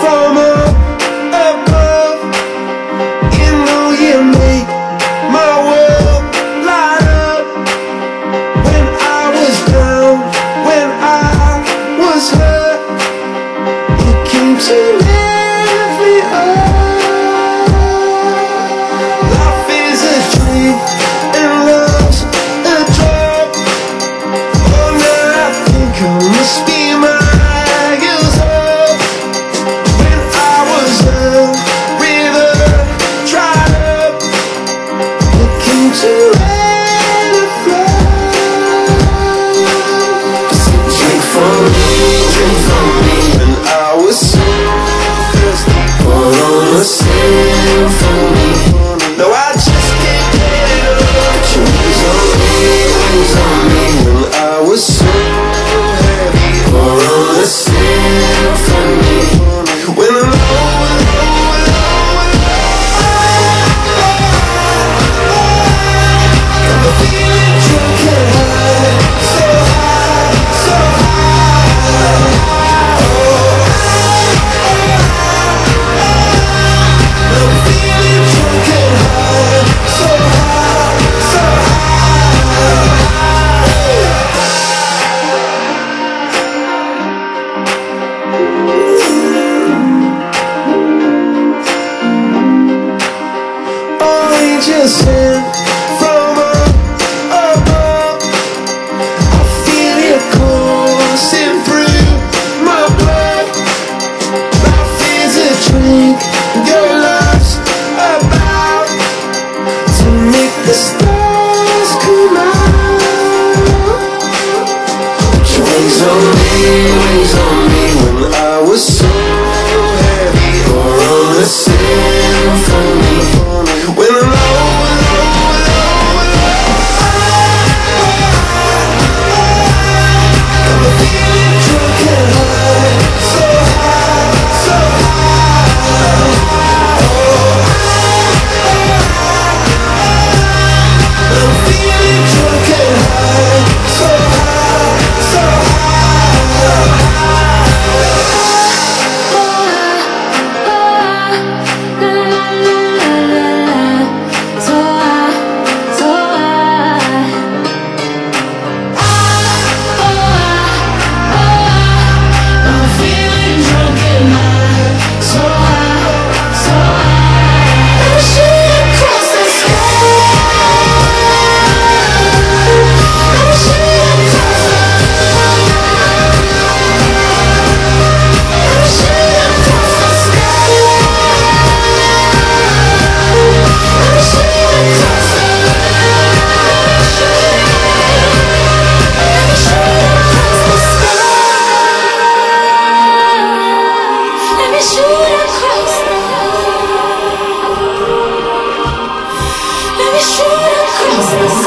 from up above. You know you make my world light up. When I was down, when I was hurt, you came to lift me up. Life is a dream and love's a drug. Oh, now I think I must be miles up. When I was a river dried up, you came to let it flow. Drink from me, drink from me. When I was so thirsty, pour on a symphony. No, I just can't get it up. Your wings on me, wings on me. When I was so heavy, pour on a symphony. When I'm low, low, low, low, I'm feeling drunk and high, so high, so high. I'm feeling drunk and high, so high, so high. Oh, angels sent from up above. I feel it coursing through my blood. Life is a drink, your love's about to make the stars come out. Your wings on me, when I was so heavy, or on a symphony. When I'm low, low, low, I'm feeling drunk and high, so high, so high. I'm feeling drunk and high, so high, so Let me shoot across the sky.